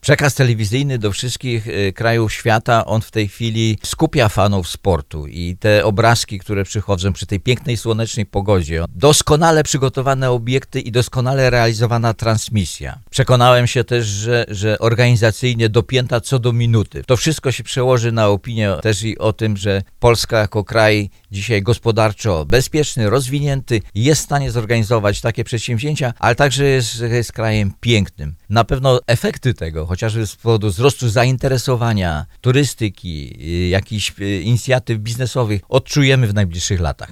Przekaz telewizyjny do wszystkich krajów świata, on w tej chwili skupia fanów sportu i te obrazki, które przychodzą przy tej pięknej, słonecznej pogodzie, doskonale przygotowane obiekty i doskonale realizowana transmisja. Przekonałem się też, że organizacyjnie dopięta co do minuty. To wszystko się przełoży na opinię też i o tym, że Polska jako kraj dzisiaj gospodarczo bezpieczny, rozwinięty, jest w stanie zorganizować takie przedsięwzięcia, ale także jest krajem pięknym. Na pewno efekty tego, chociażby z powodu wzrostu zainteresowania, turystyki, jakichś inicjatyw biznesowych, odczujemy w najbliższych latach.